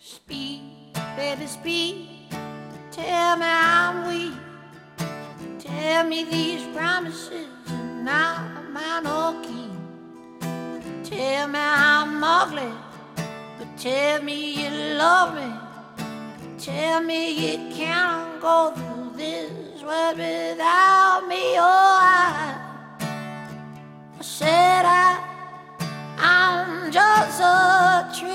Speak, baby, speak. Tell me I'm weak. Tell me these promises are not mine or keep. Tell me I'm ugly, but tell me you love me. Tell me you can't go through this world without